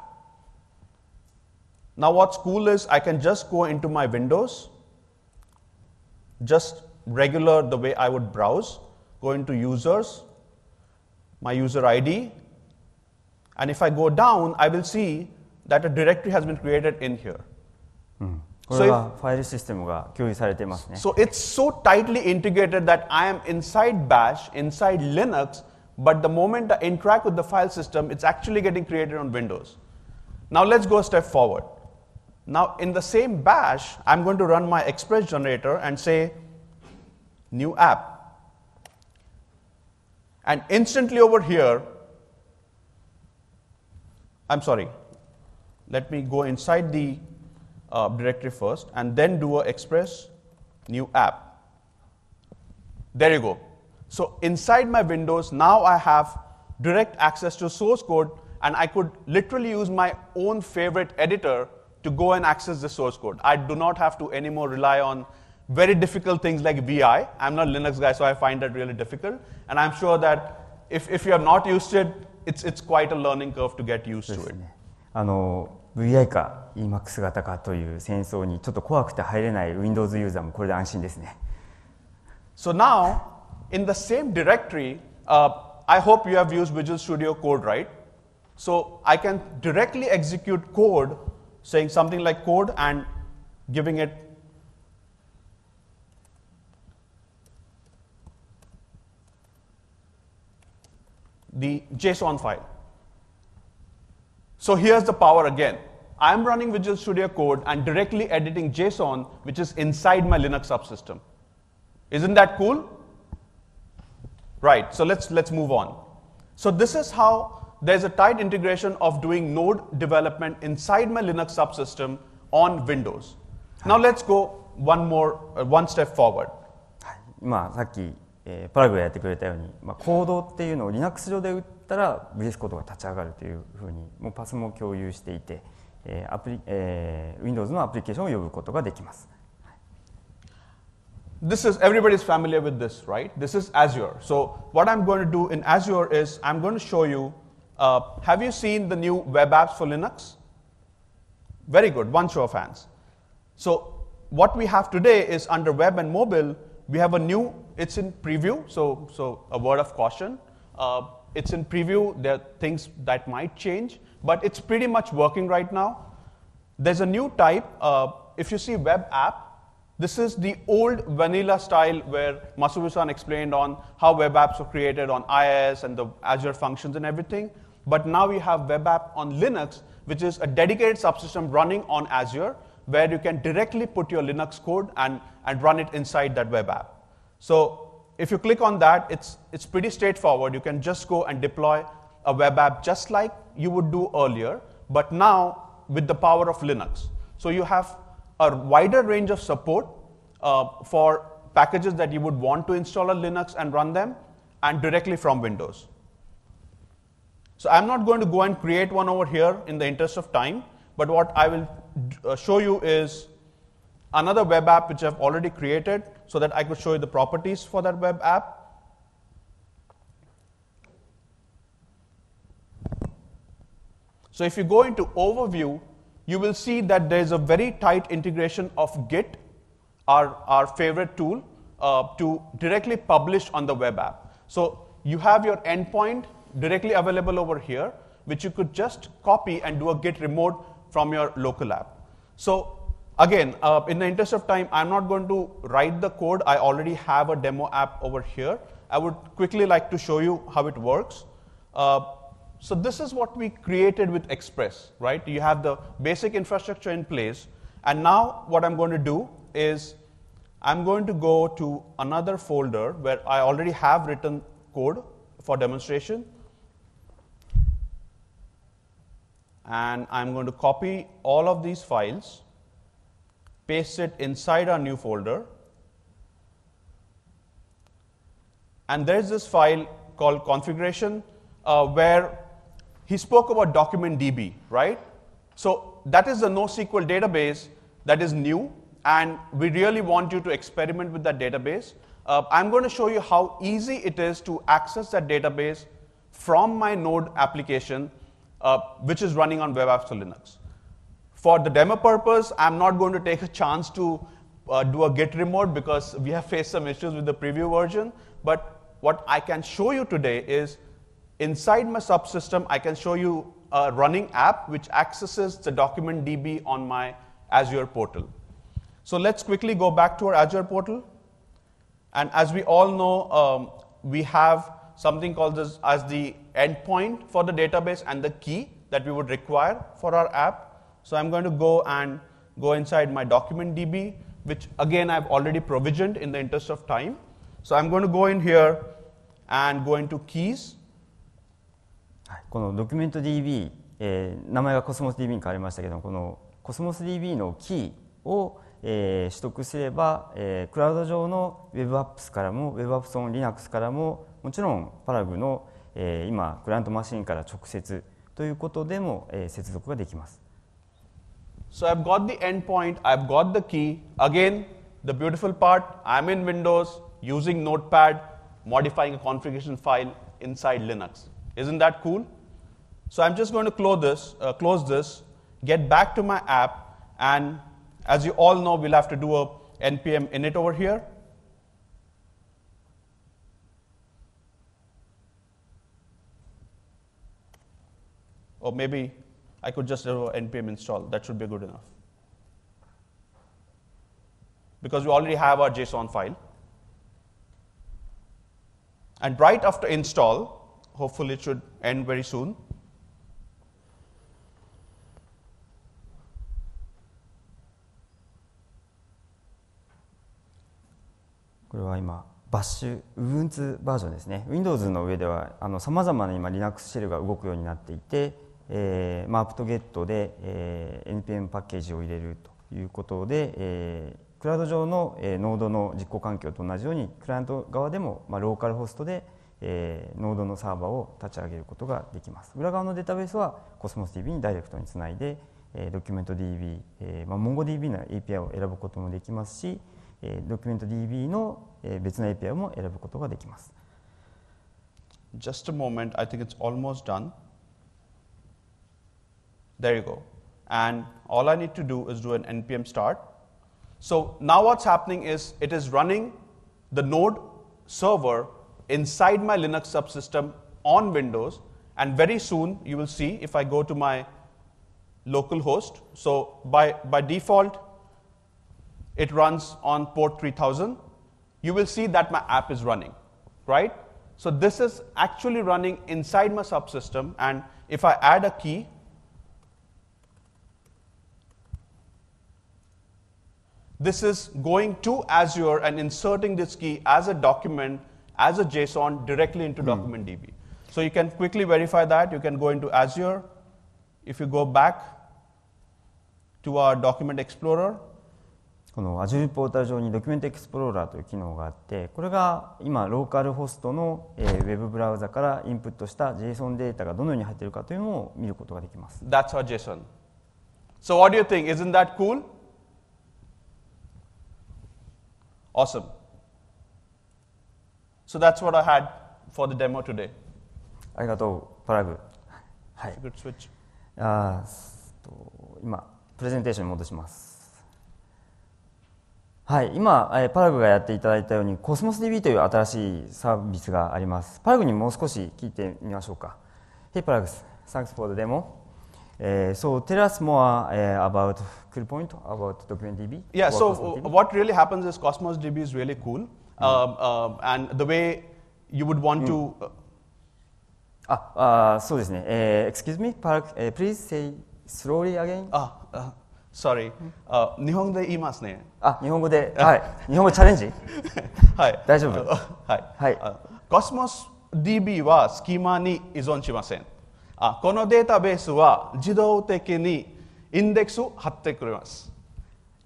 Now what's cool is I can just go into my Windows, just regular the way I would browse, go into users, my user I D, and if I go down, I will see that a directory has been created in here. Mm. これはファイルシステムが共有されていますね。 So it's so tightly integrated that I am inside Bash, inside Linux, but the moment I interact with the file system, it's actually getting created on Windows. Now let's go a step forward. Now in the same Bash, I'm going to run my Express generator and say new app. And instantly over here, I'm sorry, let me go inside the uh, directory first and then do a express new app. There you go. So inside my Windows, now I have direct access to source code, and I could literally use my own favorite editor to go and access the source code. I do not have to anymore rely on very difficult things like V I. I'm not a Linux guy, so I find that really difficult. And I'm sure that if, if you have not used it, it's, it's quite a learning curve to get used to it. あの ブイアイ か イーマックス 型かという戦争にちょっと怖くて入れない Windows ユーザーもこれで安心ですね。 So now, in the same directory, uh, I hope you have used Visual Studio Code, right? So I can directly execute code, saying something like code and giving it the JSON file. So here's the power again. I'm running Visual Studio Code and directly editing JSON, which is inside my Linux subsystem. Isn't that cool? Right, so let's, let's move on. So this is how there's a tight integration of doing Node development inside my Linux subsystem on Windows. Now let's go one more, uh, one step forward. 今さっき、えー、パラグがやってくれたように、まあ、コードっていうのを Linux 上で打ったら ブイエス コードが立ち上がるというふうにもうパスも共有していて、えーアプリえー、Windows のアプリケーションを呼ぶことができます。 This is, everybody's familiar with this, right? This is Azure. So what I'm going to do in Azure is I'm going to show you, uh, have you seen the new web apps for Linux? Very good, one show of hands. So what we have today is under web and mobile, we have a new, it's in preview, so, so a word of caution. Uh, it's in preview, there are things that might change, but it's pretty much working right now. There's a new type, uh, if you see web app, this is the old vanilla style where Masubu-san explained on how web apps were created on I I S and the Azure functions and everything. But now we have web app on Linux, which is a dedicated subsystem running on Azure, where you can directly put your Linux code and, and run it inside that web app. So if you click on that, it's, it's pretty straightforward. You can just go and deploy a web app just like you would do earlier, but now with the power of Linux. So you have a wider range of support uh, for packages that you would want to install on Linux and run them, and directly from Windows. So I'm not going to go and create one over here in the interest of time, but what I will uh, show you is another web app which I've already created so that I could show you the properties for that web app. So if you go into overview, you will see that there is a very tight integration of Git, our, our favorite tool, uh, to directly publish on the web app. So you have your endpoint directly available over here, which you could just copy and do a Git remote from your local app. So again, uh, in the interest of time, I'm not going to write the code. I already have a demo app over here. I would quickly like to show you how it works. Uh, So this is what we created with Express, right? You have the basic infrastructure in place, and now what I'm going to do is I'm going to go to another folder where I already have written code for demonstration, and I'm going to copy all of these files paste it inside our new folder. And there's this file called configuration uh, where he spoke about document D B, right? So that is a NoSQL database that is new, and we really want you to experiment with that database. Uh, I'm going to show you how easy it is to access that database from my Node application, uh, which is running on Web Apps for Linux. For the demo purpose, I'm not going to take a chance to uh, do a git remote because we have faced some issues with the preview version. But what I can show you today is inside my subsystem, I can show you a running app which accesses the document D B on my Azure portal. So let's quickly go back to our Azure portal. And as we all know, um, we have something called this as the endpoint for the database and the key that we would require for our app. So I'm going to go and go inside my document D B, which again I've already provisioned in the interest of time. So I'm going to go in here and go into keys. このドキュメント ディービー、えー、名前が コスモスディービー に変わりましたけど、この コスモスディービー のキーを、えー、取得すれば、えー、クラウド上の WebApps からも WebApps on Linux からももちろんパラグの、えー、今クライアントマシンから直接ということでも、えー、接続ができます。 So I've got the endpoint, I've got the key. Again, the beautiful part, I'm in Windows using Notepad, modifying a configuration file inside Linux. Isn't that cool? So I'm just going to close this, uh, close this, get back to my app, and as you all know, we'll have to do a npm init over here. Or maybe I could just do npm install. That should be good enough. Because we already have our JSON file. And right after install, hopefully it should end very soon. これは今バッシュ Ubuntu バージョンですね。Windows の上ではさまざまな今 Linux シェルが動くようになっていて、えー、mapt-get で、えー、npm パッケージを入れるということで、えー、クラウド上の、えー、ノードの実行環境と同じようにクライアント側でも、まあ、ローカルホストで、えー、ノードのサーバーを立ち上げることができます。裏側のデータベースは コスモスディービー にダイレクトにつないで、えー、ドキュメント ディービー、えーまあ、MongoDB の エーピーアイ を選ぶこともできますし、えー、ドキュメント ディービー の、えー、別の エーピーアイ も選ぶことができます。 Just a moment, I think it's almost done. There you go. And all I need to do is do an npm start. So now what's happening is it is running the node server inside my Linux subsystem on Windows, and very soon you will see if I go to my local host. So by, by default, it runs on port three thousand. You will see that my app is running, right? So this is actually running inside my subsystem, and if I add a key, this is going to Azure and inserting this key as a document, as a JSON directly into hmm. document D B. So you can quickly verify that. You can go into Azure. If you go back to our Document Explorer, この Azure ポータル上に Document Explorer という機能があって、これが今ローカルホストの、えー、ウェブブラウザからインプットした JSON データがどのように入っているかというのを見ることができます。 That's our JSON. So what do you think? Isn't that cool? Awesome. So that's what I had for the demo today. ありがとう、パラグ。はい。 Good switch. あと今プレゼンテーションに戻します。はい、今、えー、パラグがやっていただいたように コスモスディービー という新しいサービスがあります。パラグにもう少し聞いてみましょうか。Hey Paragus, thanks for the demo. Uh, so tell us more uh, about cool point about Document D B. Yeah, so what really happens is Cosmos D B is really cool, mm. uh, uh, and the way you would want mm. to. Uh, あ、あ、そうですね。Uh, excuse me, Parag, uh, please say slowly again. あ、uh, sorry. あ、日本語で言いますね。 あ、日本語で、はい。日本語チャレンジ。 はい。 大丈夫。 はい。 はい。 Cosmos D B はスキマに依存しません。あ、このデータベースは自動的にインデックスを貼ってくれます。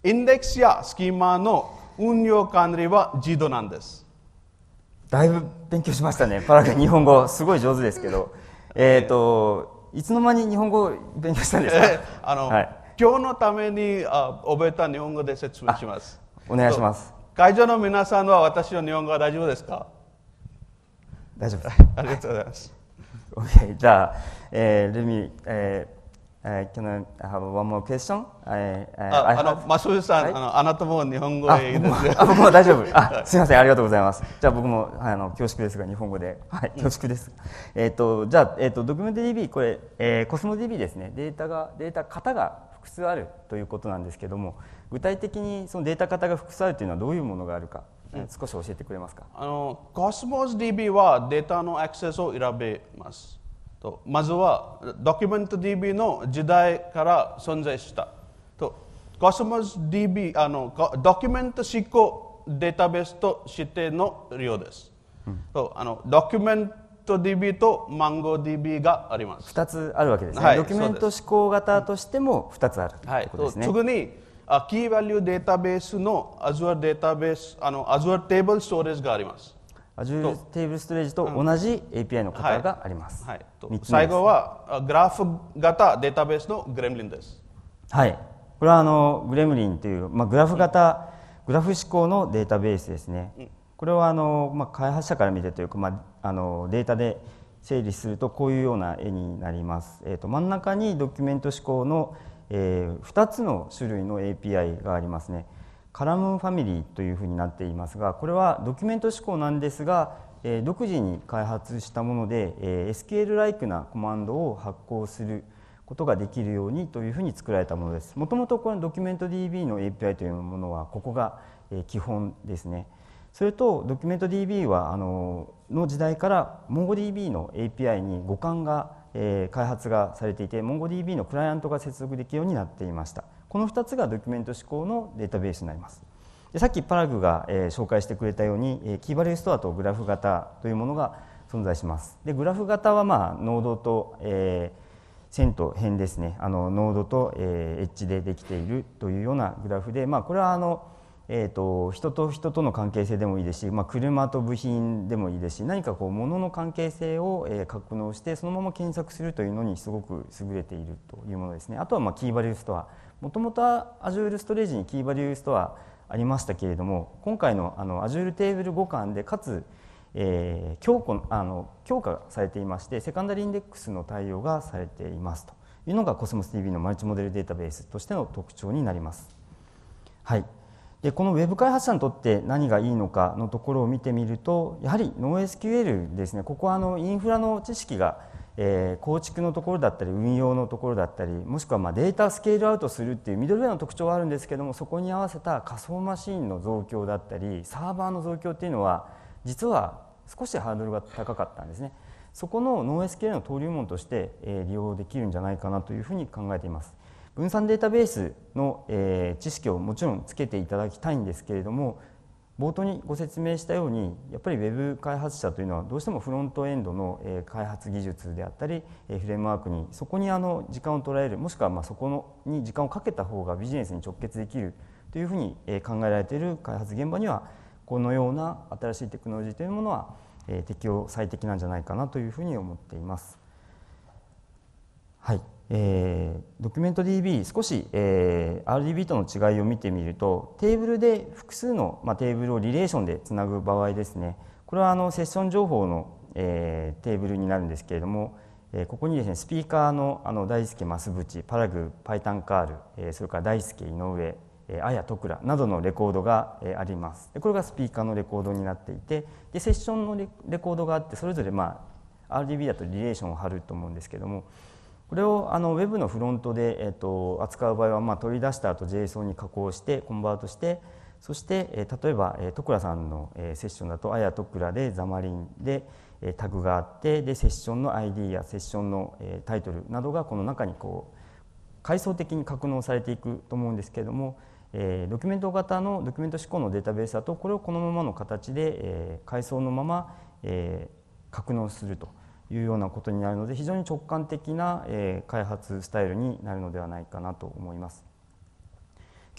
インデックスやスキーマの運用管理は自動なんです。 だいぶ勉強しましたね。パラグ日本語すごい上手ですけど、えっといつの間に日本語を勉強したんですか？ あの、 はい、 今日のためにあ覚えた日本語で説明します。 お願いします。 会場の皆さんは私の日本語は大丈夫ですか？ 大丈夫です。 ありがとうございます。 Okay, じゃあ、えー、let me, えー Uh, can I have one more question? I, uh, あ I あの have... マスオさん、はい、あの、あなたも日本語でいいですよ。 あ、僕も大丈夫。あ、すみません、ありがとうございます。じゃあ僕も、はい、あの恐縮ですが日本語で、はい、恐縮です。うん、えっとじゃあえっ、ー、とドキュメント ディービー これ、えー、コスモ ディービー ですね。データがデータ型が複数あるということなんですけども、具体的にそのデータ型が複数あるというのはどういうものがあるか、うん、少し教えてくれますか？ あの コスモス ディービー はデータのアクセスを選べます。とまずはドキュメント ディービー の時代から存在したと コスモス ディービー あのドキュメント指向データベースとしての利用です、うん、とあのドキュメント ディービー とマンゴー ディービー があります。 ふたつあるわけですね、 はい、 ドキュメント指向型としてもふたつあるということですね。 はい、次にキーバリューデータベースの Azure データベースあの Azure テーブルストレージがあります。 Azure テーブルストレージと同じ エーピーアイ の型があります。 はいはい、最後はグラフ型データベースのグレムリンです。 はい、これはあのグレムリンという、まあ、グラフ型、うん、グラフ指向のデータベースですね。うん、これはあの、まあ、開発者から見てというか、まあ、あのデータで整理するとこういうような絵になります。えーと、真ん中にドキュメント指向の、えー、ふたつの種類の エーピーアイ がありますね。カラムファミリーというふうになっていますが、これはドキュメント指向なんですが、えー、独自に開発したもので、えー、エスキューエル ライクなコマンドを発行することができるようにというふうに作られたものです。もともとこのドキュメント ディービー の エーピーアイ というものはここが、えー、基本ですね。それとドキュメント ディービー はあのの時代から モンゴーディービー の エーピーアイ に互換が、えー、開発がされていて モンゴーディービー のクライアントが接続できるようになっていました。このふたつがドキュメント指向のデータベースになります。でさっきパラグが、えー、紹介してくれたように、えー、キーバリューストアとグラフ型というものが存在します。でグラフ型は、まあ、ノードと、えー、線と辺ですね。あのノードと、えー、エッジでできているというようなグラフで、まあ、これはあの、えー、と人と人との関係性でもいいですし、まあ、車と部品でもいいですし、何かこう物の関係性を、えー、格納してそのまま検索するというのにすごく優れているというものですね。あとは、まあ、キーバリューストア、もともとは Azure ストレージにキーバリューストアありましたけれども、今回のあの Azure テーブル互換でかつ、えー、強固あの強化されていまして、セカンダリーインデックスの対応がされていますというのが コスモス ディービー のマルチモデルデータベースとしての特徴になります。はい、でこのウェブ開発者にとって何がいいのかのところを見てみると、やはり ノーエスキューエル ですね。ここはあのインフラの知識がえー、構築のところだったり運用のところだったり、もしくはまあデータスケールアウトするっていうミドルウェアの特徴はあるんですけども、そこに合わせた仮想マシンの増強だったりサーバーの増強っていうのは実は少しハードルが高かったんですね。そこの ノーエスキューエル の登竜門として、えー、利用できるんじゃないかなというふうに考えています。分散データベースの、えー、知識をもちろんつけていただきたいんですけれども、冒頭にご説明したようにやっぱりウェブ開発者というのはどうしてもフロントエンドの開発技術であったりフレームワークにそこにあの時間を捉える、もしくはまあそこのに時間をかけた方がビジネスに直結できるというふうに考えられている開発現場にはこのような新しいテクノロジーというものは適用最適なんじゃないかなというふうに思っています。はい、えー、ドキュメント ディービー 少し、えー、アールディービー との違いを見てみると、テーブルで複数の、まあ、テーブルをリレーションでつなぐ場合ですね、これはあのセッション情報の、えー、テーブルになるんですけれども、えー、ここにですねスピーカーのあの大輔増渕、パラグ、パイタンカール、えー、それから大輔井上、えー、綾徳倉などのレコードが、えー、あります。でこれがスピーカーのレコードになっていて、でセッションの レ, レコードがあって、それぞれ、まあ、アールディービー だとリレーションを貼ると思うんですけども、これをあのウェブのフロントで、えー、と扱う場合は、まあ、取り出した後 ジェイソン に加工してコンバートして、そして、えー、例えば、えー、徳倉さんの、えー、セッションだとあや徳倉でザマリンで、えー、タグがあって、でセッションの アイディー やセッションの、えー、タイトルなどがこの中にこう階層的に格納されていくと思うんですけれども、えー、ドキュメント型のドキュメント指向のデータベースだとこれをこのままの形で、えー、階層のまま、えー、格納するというようなことになるので、非常に直感的な、えー、開発スタイルになるのではないかなと思います。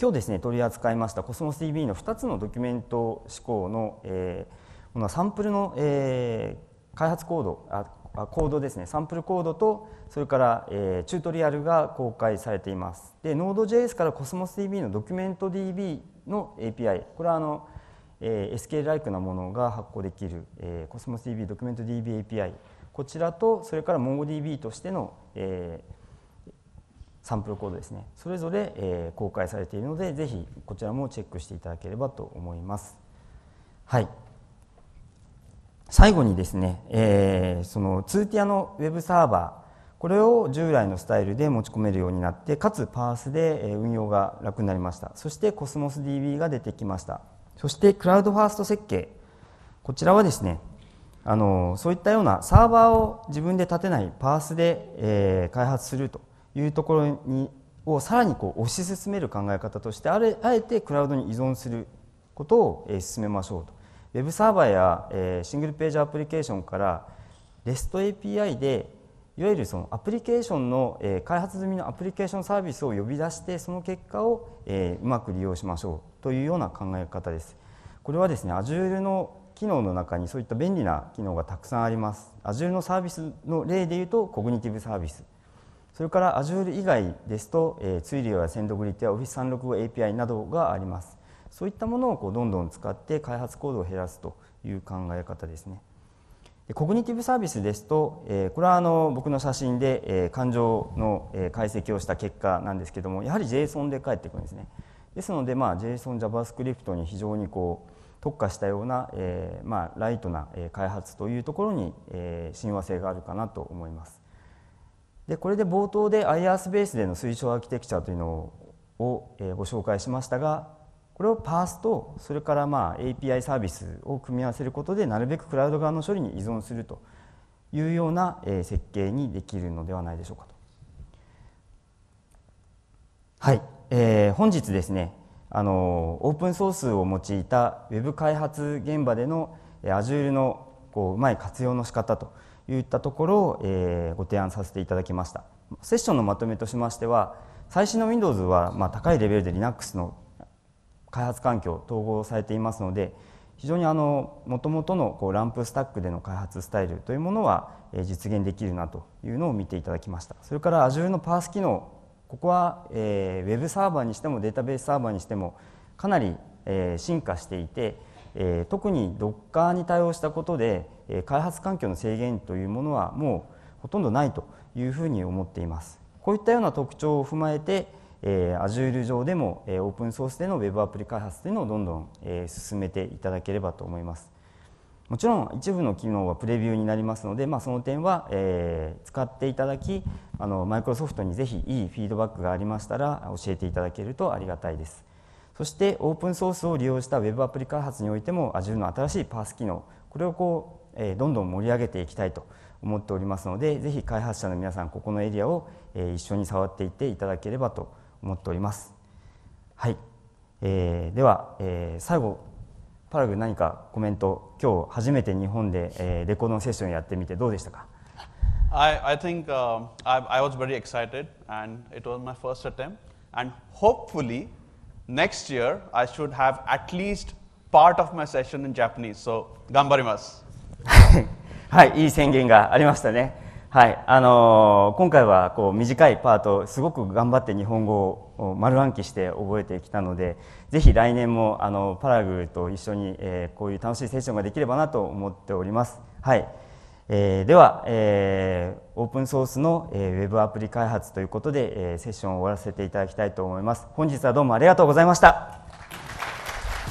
今日ですね取り扱いました コスモスディービー のふたつのドキュメント指向の、えー、ものはサンプルの、えー、開発コードあコードですね、サンプルコードとそれから、えー、チュートリアルが公開されています。で ノードジェイエス から コスモスディービー のドキュメント ディービー の エーピーアイ、 これはあの、えー、エスケーエル ライクなものが発行できる、えー、コスモスディービー ドキュメント ディービー エーピーアイ、 こちらとそれから MongoDB としての、えー、サンプルコードですね、それぞれ、えー、公開されているのでぜひこちらもチェックしていただければと思います。はい、最後にですね、えー、そのツーティアのウェブサーバー、これを従来のスタイルで持ち込めるようになって、かつパースで運用が楽になりました。そして コスモスディービー が出てきました。そしてクラウドファースト設計、こちらはですね、あのそういったようなサーバーを自分で立てないパースで、えー、開発するというところにをさらにこう推し進める考え方として、あれあえてクラウドに依存することを、えー、進めましょうと。ウェブサーバーや、えー、シングルページアプリケーションから レスト エーピーアイ でいわゆるそのアプリケーションの、えー、開発済みのアプリケーションサービスを呼び出して、その結果を、えー、うまく利用しましょうというような考え方です。これはですね Azure の機能の中にそういった便利な機能がたくさんあります。 Azure のサービスの例でいうとコグニティブサービス、それから Azure 以外ですと、えー、ツイリオやセンドグリッドや オフィスさんびゃくろくじゅうご エーピーアイ などがあります。そういったものをこうどんどん使って開発コードを減らすという考え方ですね。でコグニティブサービスですと、えー、これはあの僕の写真で、えー、感情の、えー、解析をした結果なんですけども、やはり JSON で返ってくるんですね。ですので、まあ、JSON、JavaScript に非常にこう特化したような、えーまあ、ライトな開発というところに、えー、親和性があるかなと思います。でこれで冒頭で アイアース ベースでの推奨アーキテクチャというのを、えー、ご紹介しましたが、これをパースとそれからまあ エーピーアイ サービスを組み合わせることでなるべくクラウド側の処理に依存するというような設計にできるのではないでしょうかと。はい、えー、本日ですね、あのオープンソースを用いたウェブ開発現場での Azure のこううまい活用の仕方といったところを、えー、ご提案させていただきました。セッションのまとめとしましては、最新の Windows はまあ高いレベルで Linux の開発環境統合されていますので、非常にあの元々のこうランプスタックでの開発スタイルというものは実現できるなというのを見ていただきました。それから Azure のパース機能、ここは、えー、ウェブサーバーにしてもデータベースサーバーにしてもかなり、えー、進化していて、えー、特に Docker に対応したことで、えー、開発環境の制限というものはもうほとんどないというふうに思っています。こういったような特徴を踏まえて、えー、Azure 上でも、えー、オープンソースでの Web アプリ開発というのをどんどん、えー、進めていただければと思います。もちろん一部の機能はプレビューになりますので、まあ、その点は、えー、使っていただき、あのマイクロソフトにぜひいいフィードバックがありましたら教えていただけるとありがたいです。そしてオープンソースを利用した Web アプリ開発においても Azure の新しいパース機能、これをこう、えー、どんどん盛り上げていきたいと思っておりますので、ぜひ開発者の皆さんここのエリアを、えー、一緒に触っていっていただければと思っております。はい、えー、では、えー、最後パラグ何かコメント、今日初めて日本で、えー、レコードのセッションやってみてどうでしたか？ I, I think uh, I, I was very excited and it was my first attempt, and hopefully next year I should have at least part of my session in Japanese. So, 頑張ります。 はい、いい宣言がありましたね。はい、あのー、今回はこう短いパート、すごく頑張って日本語を丸暗記して覚えてきたので、ぜひ来年もあのパラグと一緒に、えー、こういう楽しいセッションができればなと思っております。はい、えー、では、えー、オープンソースの、えー、ウェブアプリ開発ということで、えー、セッションを終わらせていただきたいと思います。本日はどうもありがとうございました。